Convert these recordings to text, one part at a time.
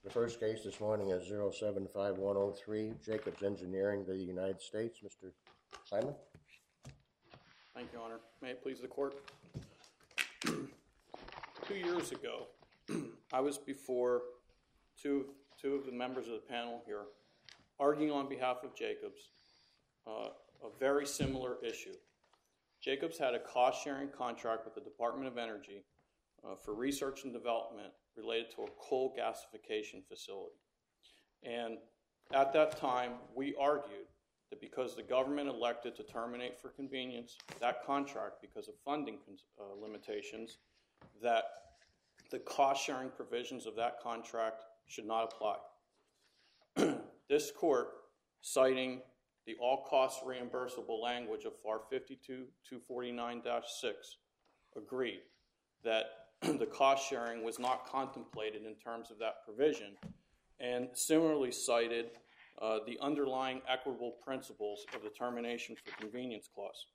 The first case this morning is 075103, Jacobs Engineering, the United States. Mr. Simon. Thank you, Your Honor. May it please the court. 2 years ago, I was before two of the members of the panel here arguing on behalf of Jacobs a very similar issue. Jacobs had a cost-sharing contract with the Department of Energy for research and development related to a coal gasification facility. And at that time, we argued that because the government elected to terminate for convenience that contract because of funding limitations, that the cost-sharing provisions of that contract should not apply. This court, citing the all-cost reimbursable language of FAR 52-249-6, agreed that the cost-sharing was not contemplated in terms of that provision, and similarly cited the underlying equitable principles of the termination for convenience clause.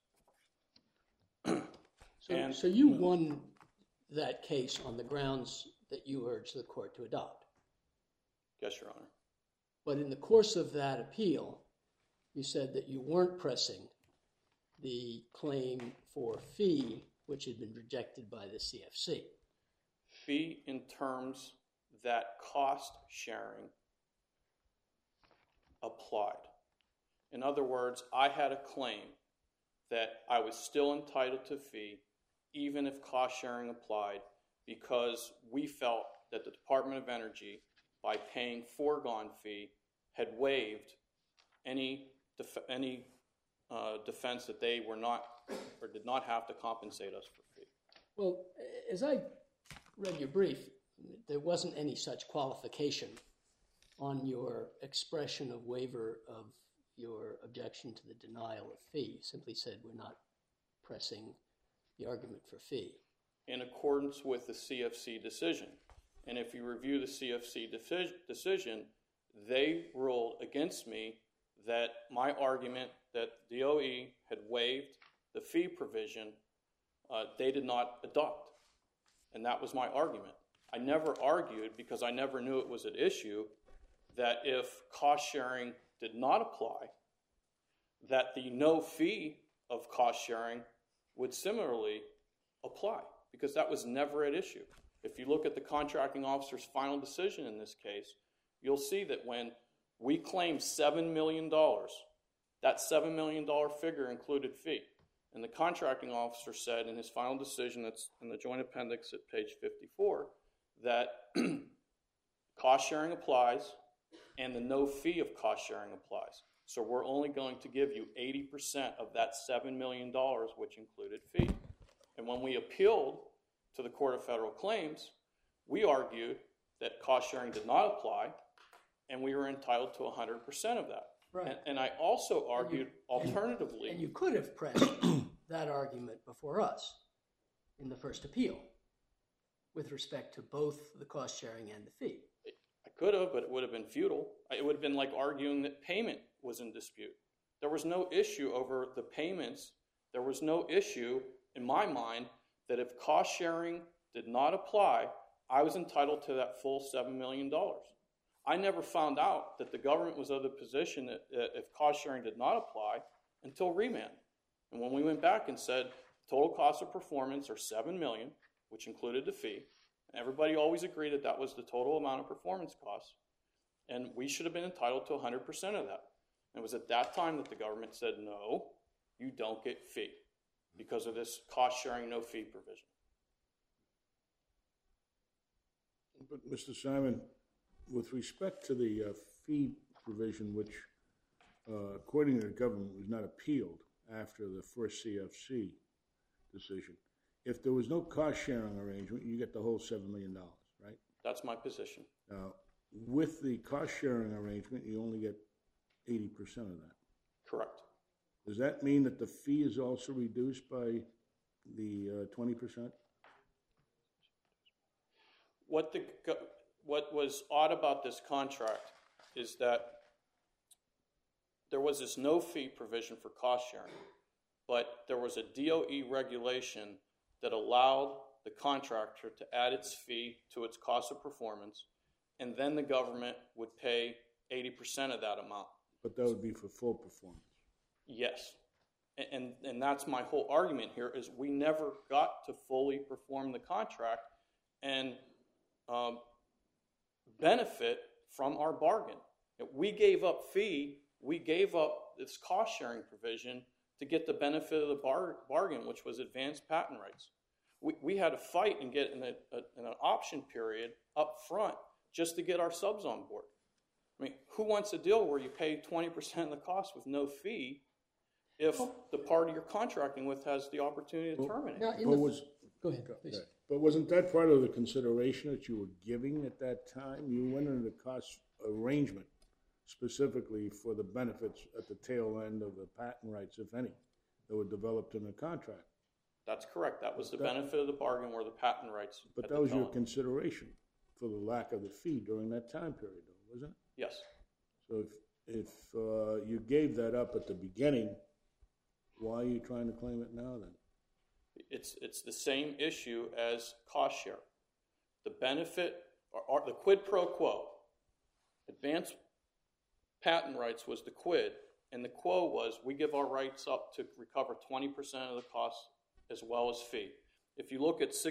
So you won that case on the grounds that you urged the court to adopt? Yes, Your Honor. But in the course of that appeal, you said that you weren't pressing the claim for fee, which had been rejected by the CFC. Fee in terms that cost sharing applied. In other words, I had a claim that I was still entitled to fee even if cost sharing applied, because we felt that the Department of Energy, by paying foregone fee, had waived any defense that they were not or did not have to compensate us for fee. Well, as I read your brief, there wasn't any such qualification on your expression of waiver of your objection to the denial of fee. You simply said we're not pressing the argument for fee. In accordance with the CFC decision. And if you review the CFC decision, they ruled against me that my argument that DOE had waived the fee provision, they did not adopt. And that was my argument. I never argued, because I never knew it was at issue, that if cost sharing did not apply, that the no fee of cost sharing would similarly apply, because that was never at issue. If you look at the contracting officer's final decision in this case, you'll see that when we claimed $7 million, that $7 million figure included fee. And the contracting officer said in his final decision, that's in the joint appendix at page 54, that cost sharing applies and the no fee of cost sharing applies. So we're only going to give you 80% of that $7 million, which included fee. And when we appealed to the Court of Federal Claims, we argued that cost sharing did not apply, and we were entitled to 100% of that. Right. And I also argued alternatively. And you could have pressed that argument before us in the first appeal with respect to both the cost sharing and the fee. I could have, but it would have been futile. It would have been like arguing that payment was in dispute. There was no issue over the payments. There was no issue in my mind that if cost sharing did not apply, I was entitled to that full $7 million. I never found out that the government was of the position that if cost sharing did not apply until remand. And when we went back and said total cost of performance are $7 million, which included the fee, everybody always agreed that that was the total amount of performance costs, and we should have been entitled to 100% of that. And it was at that time that the government said, no, you don't get fee because of this cost sharing no fee provision. But Mr. Simon, with respect to the fee provision, which according to the government was not appealed after the first CFC decision, if there was no cost sharing arrangement, you get the whole $7 million, right? That's my position. With the cost sharing arrangement, you only get 80% of that. Correct. Does that mean that the fee is also reduced by the 20%? What was odd about this contract is that there was this no fee provision for cost sharing, but there was a DOE regulation that allowed the contractor to add its fee to its cost of performance, and then the government would pay 80% of that amount. But that would be for full performance. Yes. And that's my whole argument here, is we never got to fully perform the contract and benefit from our bargain. We gave up fee, we gave up this cost-sharing provision to get the benefit of the bargain, which was advanced patent rights. We had to fight and get in an option period up front just to get our subs on board. I mean, who wants a deal where you pay 20% of the cost with no fee if the party you're contracting with has the opportunity to terminate? Now, go ahead, please. But wasn't that part of the consideration that you were giving at that time? You went into the cost arrangement specifically for the benefits at the tail end of the patent rights, if any, that were developed in the contract. That's correct. That was the benefit of the bargain, were the patent rights. But that was your consideration for the lack of the fee during that time period, though, wasn't it? Yes. So if you gave that up at the beginning, why are you trying to claim it now then? It's the same issue as cost share. The benefit, or the quid pro quo, advanced patent rights was the quid, and the quo was we give our rights up to recover 20% of the cost as well as fee. If you look at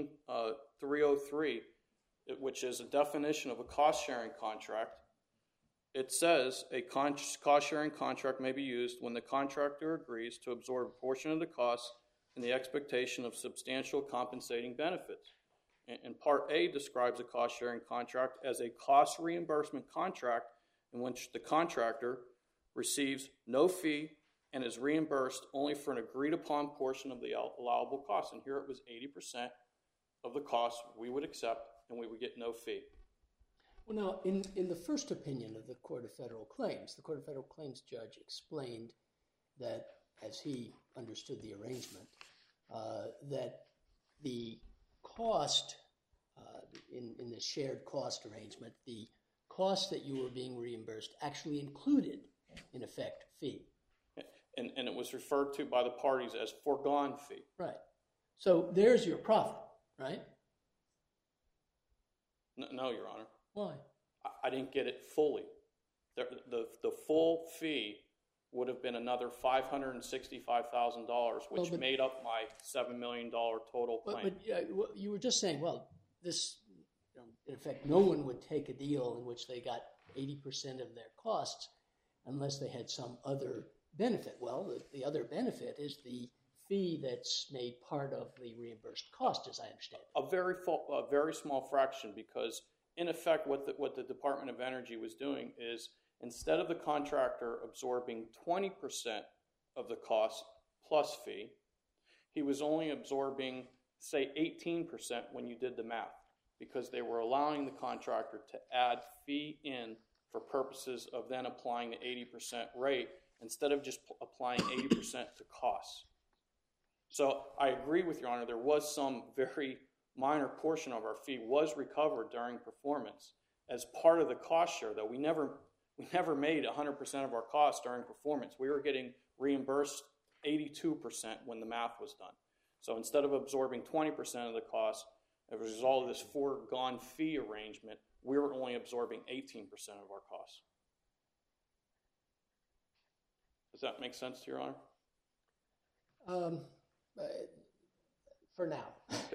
16303, which is a definition of a cost-sharing contract, it says a cost-sharing contract may be used when the contractor agrees to absorb a portion of the cost in the expectation of substantial compensating benefits. And Part A describes a cost-sharing contract as a cost reimbursement contract in which the contractor receives no fee and is reimbursed only for an agreed-upon portion of the allowable cost. And here it was 80% of the cost we would accept, and we would get no fee. Well, now, in the first opinion of the Court of Federal Claims, the Court of Federal Claims judge explained that, as he understood the arrangement, that the cost in the shared cost arrangement, the cost that you were being reimbursed actually included, in effect, fee. And it was referred to by the parties as foregone fee. Right. So there's your profit, right? No, Your Honor. Why? I didn't get it fully. The full fee would have been another $565,000, which made up my $7 million total claim. But you were just saying, well, this, in effect, no one would take a deal in which they got 80% of their costs unless they had some other benefit. Well, the other benefit is the fee that's made part of the reimbursed cost, as I understand it. A very small fraction, because in effect what the Department of Energy was doing is, instead of the contractor absorbing 20% of the cost plus fee, he was only absorbing, say, 18% when you did the math, because they were allowing the contractor to add fee in for purposes of then applying the 80% rate instead of just applying 80% to costs. So I agree with Your Honor, there was some very minor portion of our fee was recovered during performance as part of the cost share, though we never made 100% of our costs during performance. We were getting reimbursed 82% when the math was done. So instead of absorbing 20% of the cost, as a result of this foregone fee arrangement, we were only absorbing 18% of our costs. Does that make sense to Your Honor? For now. Okay.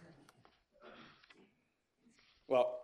Well,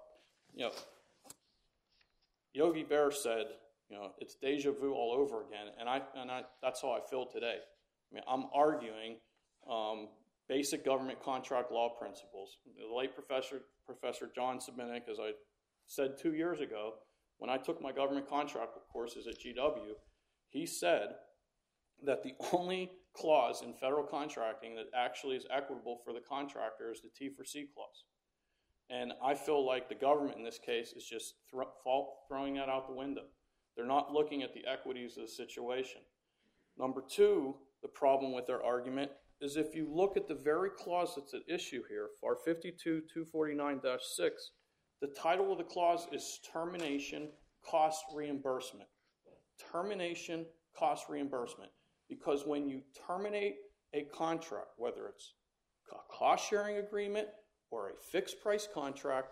Yogi Bear said, it's deja vu all over again, and that's how I feel today. I mean, I'm arguing basic government contract law principles. The late Professor John Subinick, as I said 2 years ago, when I took my government contract courses at GW, he said that the only clause in federal contracting that actually is equitable for the contractor is the T4C clause. And I feel like the government in this case is just throwing that out the window. They're not looking at the equities of the situation. Number two, the problem with their argument is if you look at the very clause that's at issue here, FAR 52-249-6, the title of the clause is Termination Cost Reimbursement. Termination Cost Reimbursement. Because when you terminate a contract, whether it's a cost-sharing agreement or a fixed-price contract,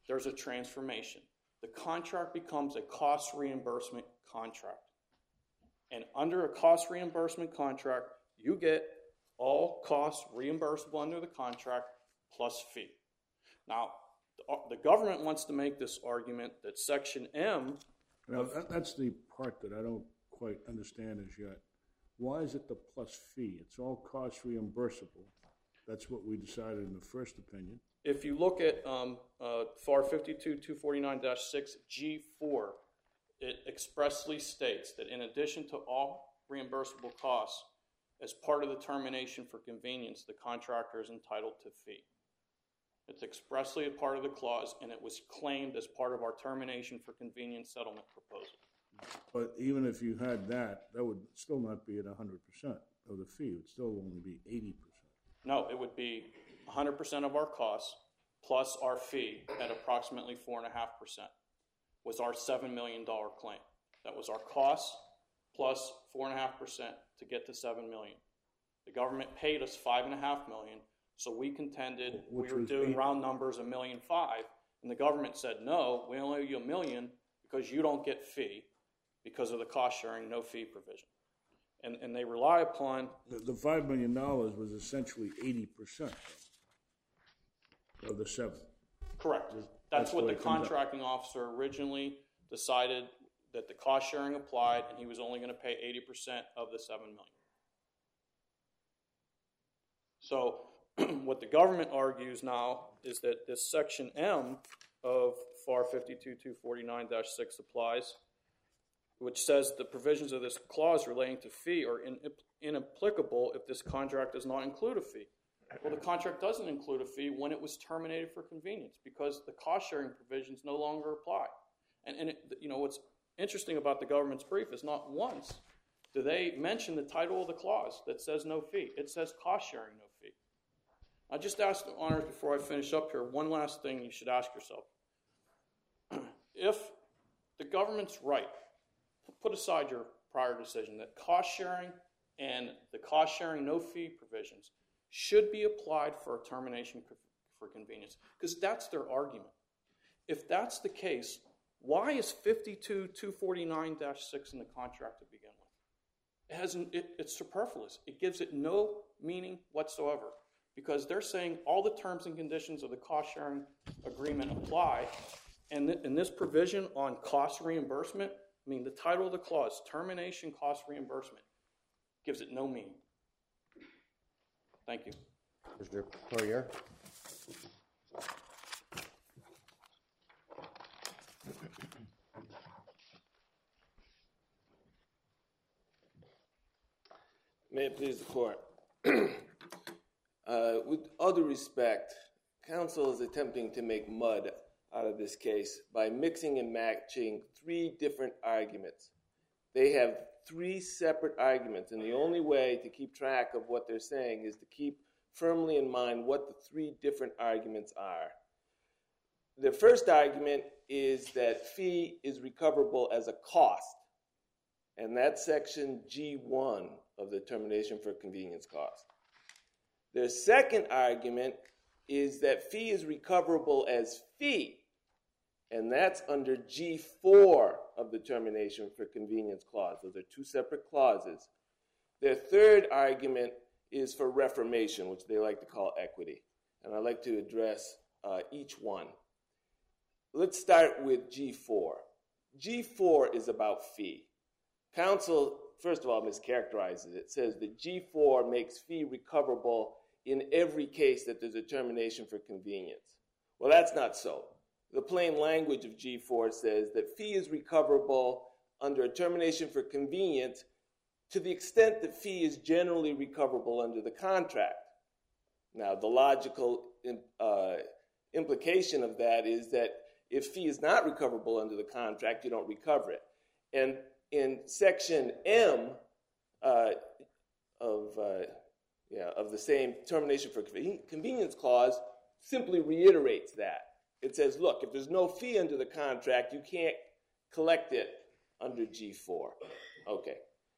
there's a transformation. The contract becomes a cost reimbursement contract. And under a cost reimbursement contract, you get all costs reimbursable under the contract plus fee. Now, the government wants to make this argument that Section M... Now, that's the part that I don't quite understand as yet. Why is it the plus fee? It's all cost reimbursable. That's what we decided in the first opinion. If you look at FAR 52-249-6G4, it expressly states that in addition to all reimbursable costs, as part of the termination for convenience, the contractor is entitled to fee. It's expressly a part of the clause, and it was claimed as part of our termination for convenience settlement proposal. But even if you had that, that would still not be at 100% of the fee. It would still only be 80%. No, it would be 100% of our costs plus our fee at approximately 4.5% was our $7 million claim. That was our costs plus 4.5% to get to $7 million. The government paid us $5.5 million, so we contended we were doing round numbers $1.5 million, and the government said, no, we only owe you $1 million because you don't get fee because of the cost sharing, no fee provision. And they rely upon... The $5 million was essentially 80% of the 7. Correct. That's what the contracting officer originally decided, that the cost sharing applied, and he was only going to pay 80% of the $7 million. So what the government argues now is that this Section M of FAR 52-249-6 applies, which says the provisions of this clause relating to fee are inapplicable if this contract does not include a fee. Well, the contract doesn't include a fee when it was terminated for convenience because the cost-sharing provisions no longer apply. And what's interesting about the government's brief is not once do they mention the title of the clause that says no fee. It says cost-sharing, no fee. I just ask the honors before I finish up here, one last thing you should ask yourself. If the government's right, put aside your prior decision that cost-sharing and the cost-sharing no fee provisions should be applied for a termination for convenience, because that's their argument. If that's the case, why is 52-249-6 in the contract to begin with? It's superfluous. It gives it no meaning whatsoever, because they're saying all the terms and conditions of the cost-sharing agreement apply, and in this provision on cost reimbursement, I mean, the title of the clause, termination cost reimbursement, gives it no meaning. Thank you. Mr. Poirier. May it please the court. With all due respect, counsel is attempting to make mud out of this case by mixing and matching 3 different arguments. They have 3 separate arguments, and the only way to keep track of what they're saying is to keep firmly in mind what the 3 different arguments are. The first argument is that fee is recoverable as a cost, and that's section G1 of the termination for convenience cost. Their second argument is that fee is recoverable as fee, and that's under G4 of the termination for convenience clause. Those are 2 separate clauses. Their third argument is for reformation, which they like to call equity. And I'd like to address each one. Let's start with G4. G4 is about fee. Counsel, first of all, mischaracterizes it. It says that G4 makes fee recoverable in every case that there's a termination for convenience. Well, that's not so. The plain language of G4 says that fee is recoverable under a termination for convenience to the extent that fee is generally recoverable under the contract. Now, the logical implication of that is that if fee is not recoverable under the contract, you don't recover it. And in section M of the same termination for convenience clause simply reiterates that. It says, look, if there's no fee under the contract, you can't collect it under G4. Okay.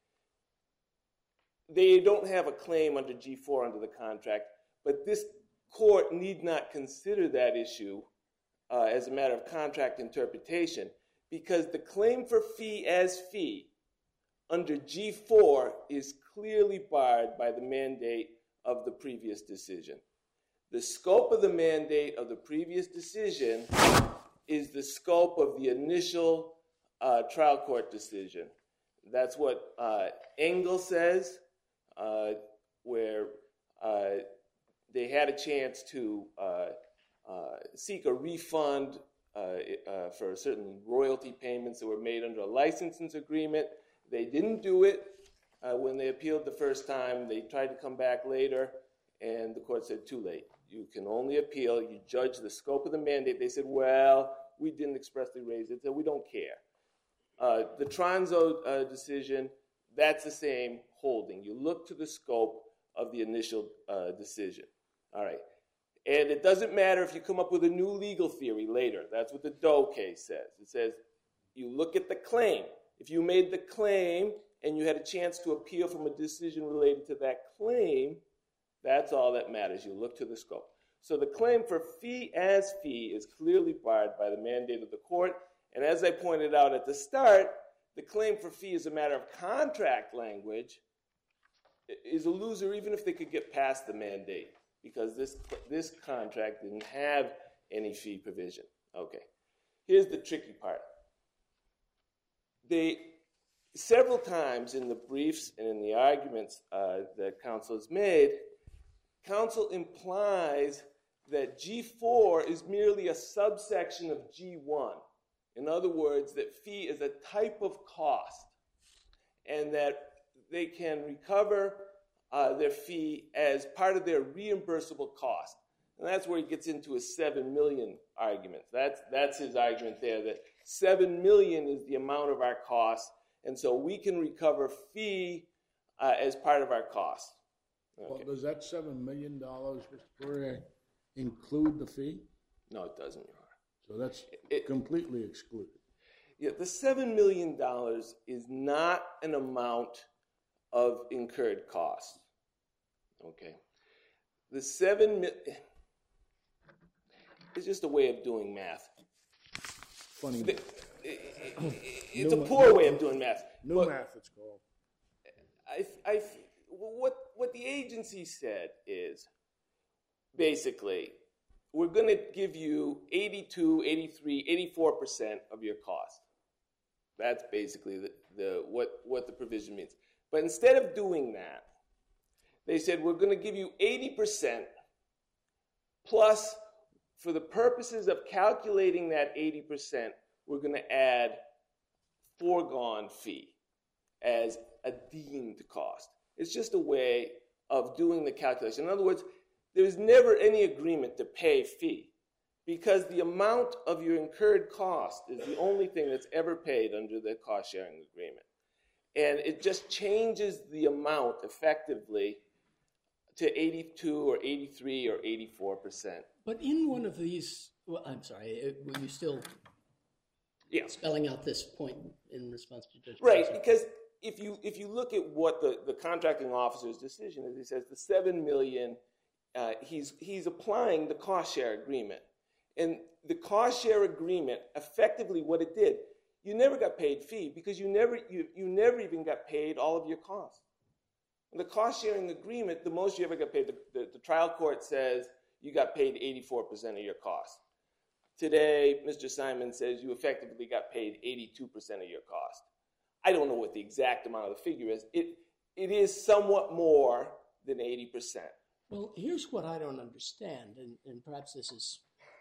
They don't have a claim under G4 under the contract, but this court need not consider that issue as a matter of contract interpretation, because the claim for fee as fee under G4 is clearly barred by the mandate of the previous decision. The scope of the mandate of the previous decision is the scope of the initial trial court decision. That's what Engel says, where they had a chance to seek a refund for certain royalty payments that were made under a licensing agreement. They didn't do it when they appealed the first time. They tried to come back later, and the court said, too late. You can only appeal. You judge the scope of the mandate. They said, well, we didn't expressly raise it, so we don't care. The Tronzo decision, that's the same holding. You look to the scope of the initial decision. All right. And it doesn't matter if you come up with a new legal theory later. That's what the Doe case says. It says you look at the claim. If you made the claim and you had a chance to appeal from a decision related to that claim, that's all that matters. You look to the scope. So the claim for fee as fee is clearly barred by the mandate of the court. And as I pointed out at the start, the claim for fee as a matter of contract language is a loser even if they could get past the mandate, because this contract didn't have any fee provision. Okay, here's the tricky part. Several times in the briefs and in the arguments that counsel has made, counsel implies that G4 is merely a subsection of G1. In other words, that fee is a type of cost, and that they can recover their fee as part of their reimbursable cost. And that's where he gets into his $7 million argument. That's his argument there, that $7 million is the amount of our cost, and so we can recover fee as part of our cost. Okay. Well, does that $7 million, Mr. Poirier, include the fee? No, it doesn't, Your Honor. So that's completely excluded. Yeah, the $7 million is not an amount of incurred cost. Okay. The $7 million is just a way of doing math. Funny. It's a poor way of doing math. New math, it's called. What the agency said is, basically, we're going to give you 82, 83, 84% of your cost. That's basically what the provision means. But instead of doing that, they said we're going to give you 80% plus, for the purposes of calculating that 80%, we're going to add foregone fee as a deemed cost. It's just a way of doing the calculation. In other words, there's never any agreement to pay fee, because the amount of your incurred cost is the only thing that's ever paid under the cost-sharing agreement. And it just changes the amount effectively to 82 or 83 or 84%. But in one of these, well, I'm sorry, were you still spelling out this point in response to Judge Right, Wilson? because if you look at what the contracting officer's decision is, he says the $7 million, he's applying the cost share agreement. And the cost share agreement, effectively what it did, you never got paid fee because you never even got paid all of your costs. In the cost sharing agreement, the most you ever got paid, the trial court says you got paid 84% of your costs. Today, Mr. Simon says you effectively got paid 82% of your cost. I don't know what the exact amount of the figure is. It is somewhat more than 80%. Well, here's what I don't understand, and perhaps this is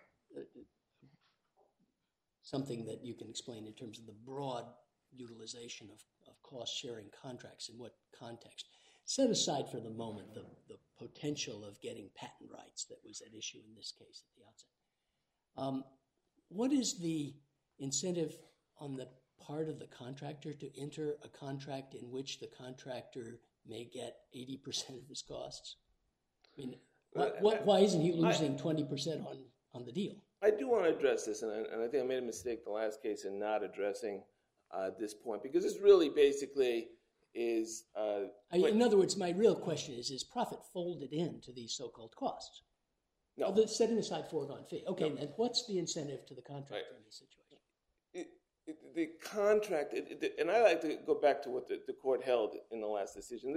something that you can explain in terms of the broad utilization of cost-sharing contracts in what context. Set aside for the moment the potential of getting patent rights that was at issue in this case at the outset. What is the incentive on the part of the contractor to enter a contract in which the contractor may get 80% of his costs? I mean, why isn't he losing 20% on the deal? I do want to address this, and I think I made a mistake the last case in not addressing this point, because this really basically is... in other words, my real question is profit folded into these so-called costs? No. Setting aside foregone fee. Okay, and what's the incentive to the contractor in this situation? The contract, and I like to go back to what the court held in the last decision.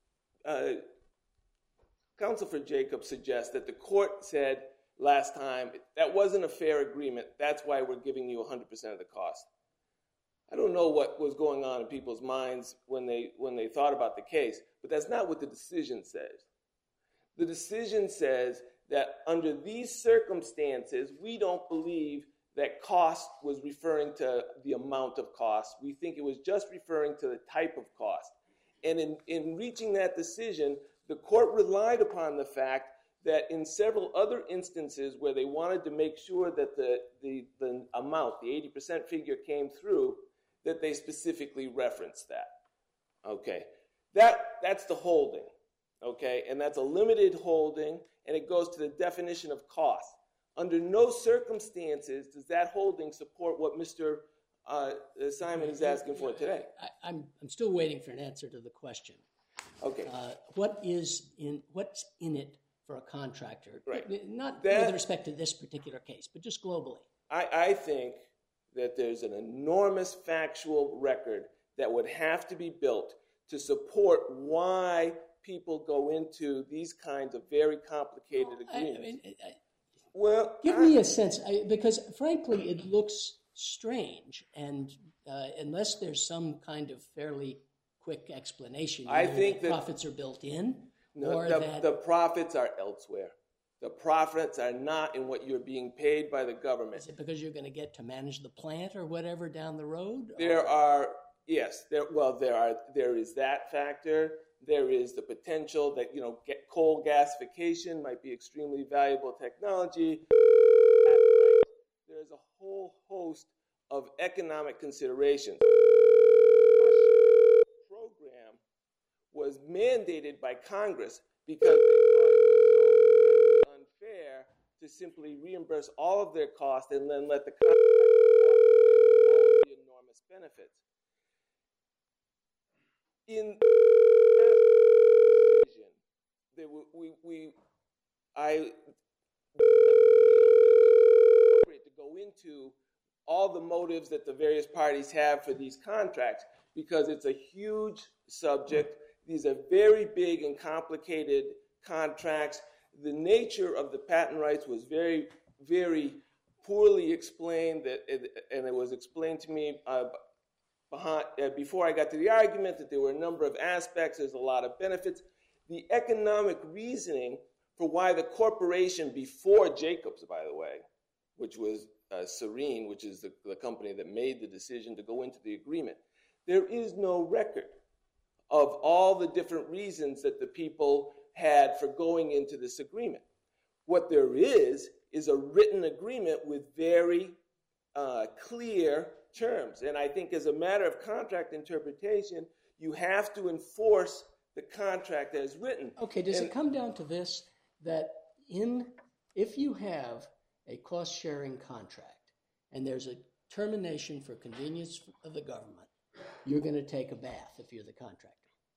Counsel for Jacob suggests that the court said last time that wasn't a fair agreement. That's why we're giving you 100% of the cost. I don't know what was going on in people's minds when they thought about the case, but that's not what the decision says. The decision says that under these circumstances, we don't believe that cost was referring to the amount of cost. We think it was just referring to the type of cost. And in reaching that decision, the court relied upon the fact that in several other instances where they wanted to make sure that the amount, the 80% figure came through, that they specifically referenced that. Okay, that's the holding. Okay, and that's a limited holding, and it goes to the definition of cost. Under no circumstances does that holding support what Mr. Simon is asking for today. I'm still waiting for an answer to the question. Okay. What's in it for a contractor? Right. Not with respect to this particular case, but just globally. I think that there's an enormous factual record that would have to be built to support why people go into these kinds of very complicated agreements. Give me a sense, because frankly, it looks strange, and unless there's some kind of fairly quick explanation, I think that profits are built in, the profits are elsewhere. The profits are not in what you're being paid by the government. Is it because you're going to get to manage the plant or whatever down the road? There is that factor. There is the potential that, coal gasification might be extremely valuable technology. There's a whole host of economic considerations. The program was mandated by Congress because they thought it was so unfair to simply reimburse all of their costs and then let the contractor walk away with all of the enormous benefits. In I appropriate to go into all the motives that the various parties have for these contracts because it's a huge subject. These are very big and complicated contracts. The nature of the patent rights was very, very poorly explained, and it was explained to me before I got to the argument that there were a number of aspects. There's a lot of benefits. The economic reasoning for why the corporation before Jacobs, by the way, which was Serene, which is the company that made the decision to go into the agreement, there is no record of all the different reasons that the people had for going into this agreement. What there is a written agreement with very clear terms. And I think as a matter of contract interpretation, you have to enforce the contract as written. Okay, does it come down to this, that if you have a cost-sharing contract and there's a termination for convenience of the government, you're going to take a bath if you're the contractor?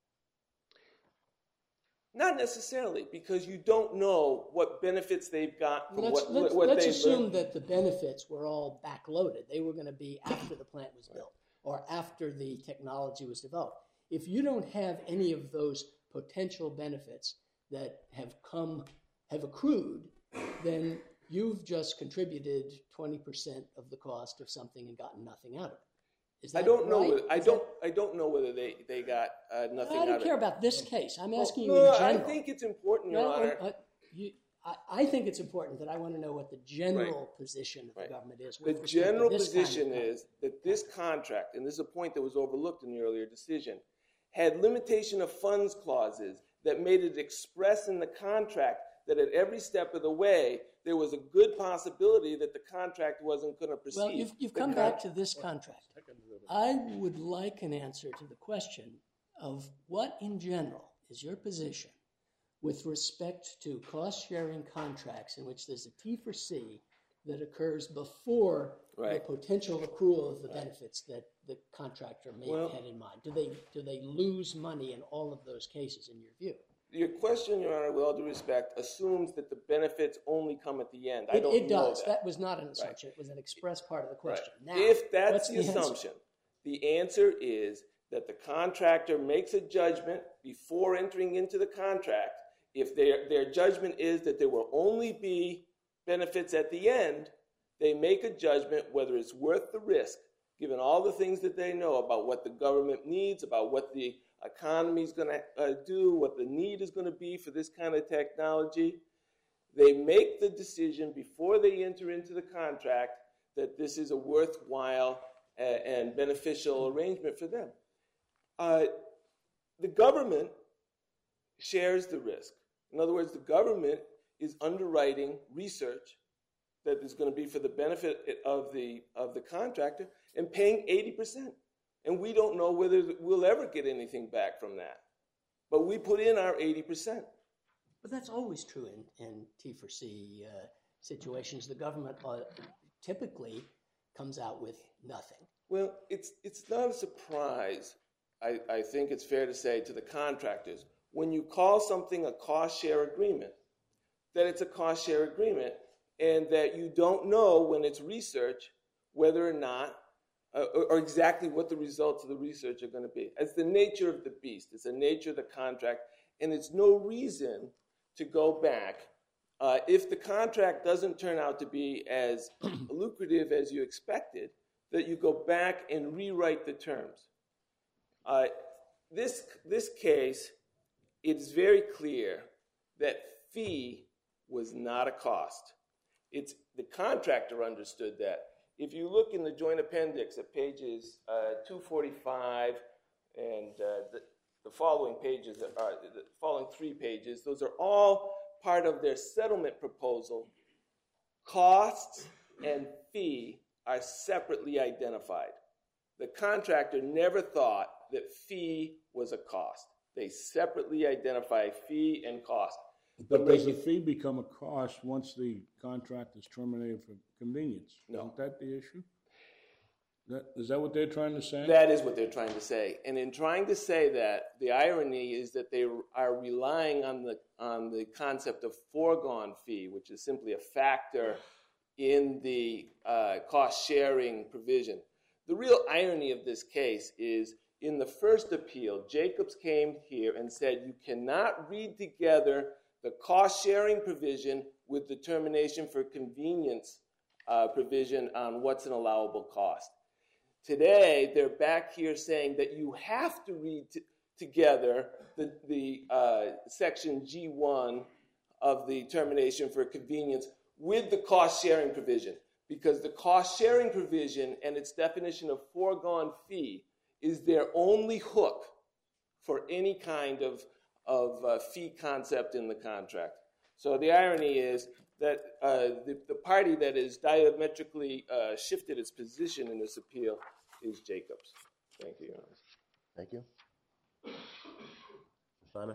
Not necessarily, because you don't know what benefits they've got from let's assume that the benefits were all backloaded. They were going to be after the plant was built or after the technology was developed. If you don't have any of those potential benefits that have accrued, then you've just contributed 20% of the cost of something and gotten nothing out of it. Is that I don't know. right? I don't know whether they got nothing out of it. I don't care about this case. I'm asking you in general. I think it's important, Your Honor. I think it's important that I want to know what the general position of the government is. The general position is that this contract, and this is a point that was overlooked in the earlier decision, had limitation of funds clauses that made it express in the contract that at every step of the way, there was a good possibility that the contract wasn't going to proceed. Well, you've come back to this contract. I would like an answer to the question of what, in general, is your position with respect to cost-sharing contracts in which there's a T for C that occurs before the potential accrual of the benefits that the contractor may have had in mind. Do they lose money in all of those cases, in your view? Your question, Your Honor, with all due respect, assumes that the benefits only come at the end. I don't It know does. that. That was not an assumption. It was an express part of the question. Now, If that's what's the answer? assumption, the answer is that the contractor makes a judgment before entering into the contract. If their judgment is that there will only be benefits at the end, they make a judgment whether it's worth the risk, given all the things that they know about what the government needs, about what the economy is going to do, what the need is going to be for this kind of technology. They make the decision before they enter into the contract that this is a worthwhile and beneficial arrangement for them. The government shares the risk. In other words, the government is underwriting research that is going to be for the benefit of the contractor and paying 80%. And we don't know whether we'll ever get anything back from that. But we put in our 80%. But that's always true in T4C situations. The government typically comes out with nothing. Well, it's not a surprise, I think it's fair to say, to the contractors. When you call something a cost-share agreement, that it's a cost-share agreement, and that you don't know when it's research whether or not, or exactly what the results of the research are going to be. It's the nature of the beast. It's the nature of the contract, and it's no reason to go back. If the contract doesn't turn out to be as lucrative as you expected, that you go back and rewrite the terms. This case, it's very clear that fee was not a cost. The contractor understood that. If you look in the joint appendix at pages 245 and the following pages, the following 3 pages, those are all part of their settlement proposal. Costs and fee are separately identified. The contractor never thought that fee was a cost. They separately identify fee and cost. But does the fee become a cost once the contract is terminated for convenience? No. Isn't that the issue? Is that what they're trying to say? That is what they're trying to say. And in trying to say that, the irony is that they are relying on the concept of foregone fee, which is simply a factor in the cost-sharing provision. The real irony of this case is in the first appeal, Jacobs came here and said you cannot read together the cost-sharing provision with the termination for convenience provision on what's an allowable cost. Today, they're back here saying that you have to read together the section G1 of the termination for convenience with the cost-sharing provision, because the cost-sharing provision and its definition of foregone fee is their only hook for any kind of fee concept in the contract. So the irony is that the party that has diametrically shifted its position in this appeal is Jacobs. Thank you, Your Honor. Thank you. Simon?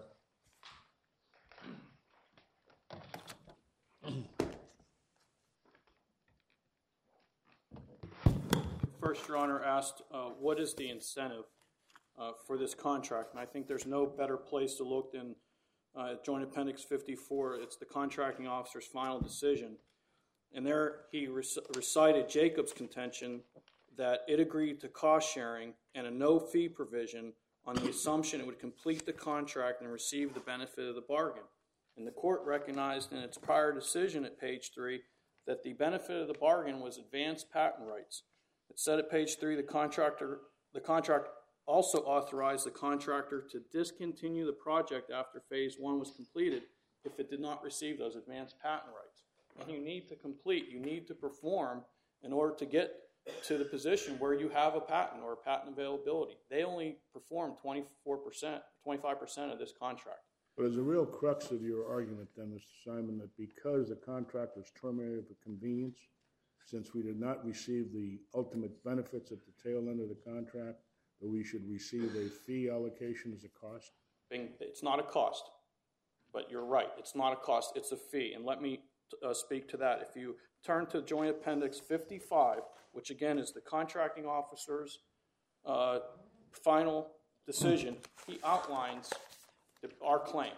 First, Your Honor asked, what is the incentive for this contract? And I think there's no better place to look than Joint Appendix 54. It's the contracting officer's final decision. And there he recited Jacobs' contention that it agreed to cost sharing and a no fee provision on the assumption it would complete the contract and receive the benefit of the bargain. And the court recognized in its prior decision at page 3 that the benefit of the bargain was advanced patent rights. It said at page 3 the contract also authorized the contractor to discontinue the project after phase 1 was completed if it did not receive those advanced patent rights. And you need to complete, you need to perform in order to get to the position where you have a patent or a patent availability. They only perform 25% of this contract. But there's a real crux of your argument then, Mr. Simon, that because the contract was terminated for convenience, since we did not receive the ultimate benefits at the tail end of the contract, that we should receive a fee allocation as a cost? It's not a cost, but you're right. It's not a cost. It's a fee. And let me speak to that. If you turn to Joint Appendix 55, which again is the contracting officer's final decision, he outlines our claim.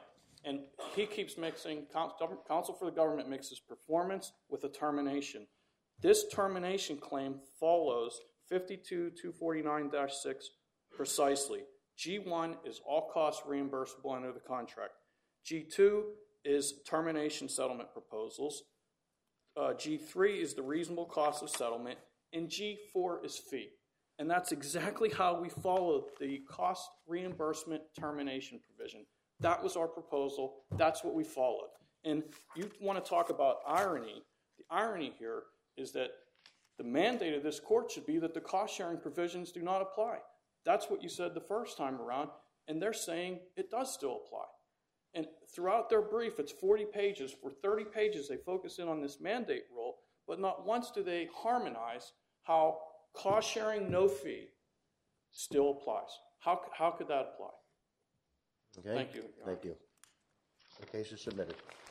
And he keeps mixing, counsel for the government mixes performance with a termination. This termination claim follows 52-249-6 precisely. G1 is all costs reimbursable under the contract. G2 is termination settlement proposals. G3 is the reasonable cost of settlement. And G4 is fee. And that's exactly how we followed the cost reimbursement termination provision. That was our proposal. That's what we followed. And you want to talk about irony. The irony here is that the mandate of this court should be that the cost-sharing provisions do not apply. That's what you said the first time around, and they're saying it does still apply. And throughout their brief, it's 40 pages. For 30 pages, they focus in on this mandate rule, but not once do they harmonize how cost-sharing no fee still applies. How could that apply? Okay. Thank you, Your Honor. Thank you. The case is submitted.